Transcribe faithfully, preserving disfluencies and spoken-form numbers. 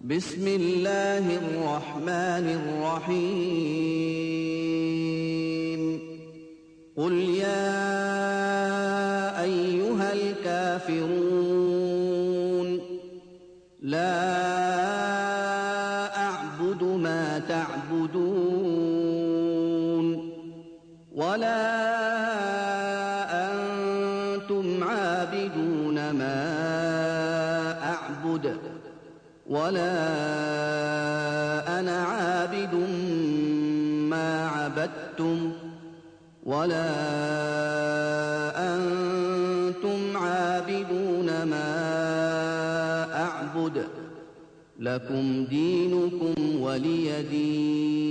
بسم الله الرحمن الرحيم قل يا أيها الكافرون لا أعبد ما تعبدون ولا أنتم عابدون ما أعبد ولا أنا عابد ما عبدتم ولا أنتم عابدون ما أعبد لكم دينكم ولي دين.